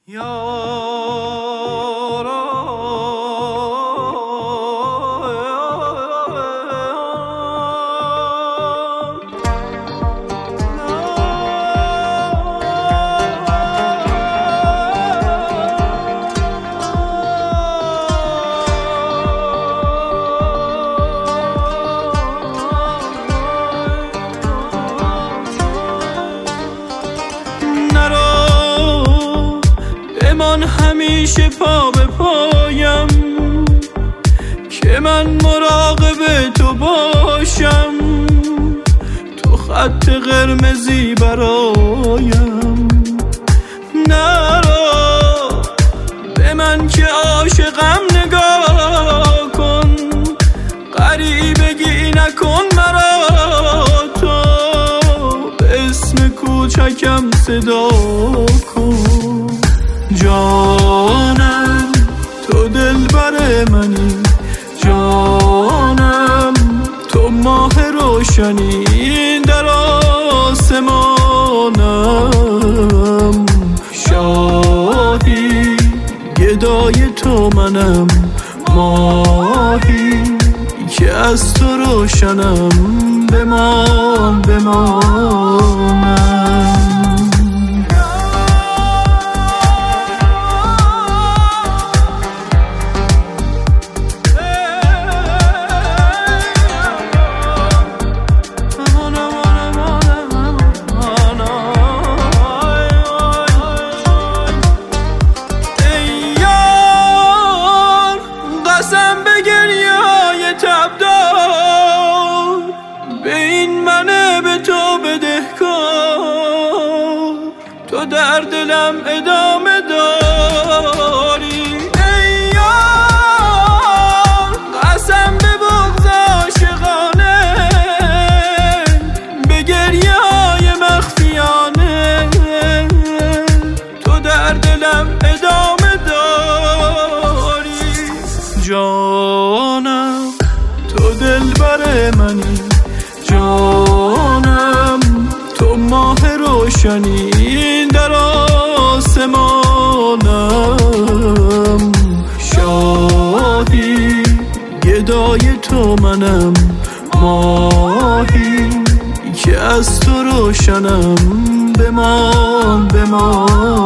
من همیشه پا به پایم که من مراقب تو باشم، تو خط قرمزی برایم. نرو به من که عاشقم نگاه کن، غریبگی نکن مرا، تو به اسم کوچکم صدا کن. جانم تو دلبر منی، جانم تو ماه روشنی در آسمانم. شاهی گدای تو منم، ماهی که از تو روشنم. بمان بمانم. تو در دلم ادامه داری، ای یار قسم به بغض عاشقانه، به گریه های مخفیانه. تو در دلم ادامه داری، جانم تو دلبر منی، جانم تو ماه روشنی در آسمانم. شاهی گدای تو منم، ماهی که از تو روشنم. بمان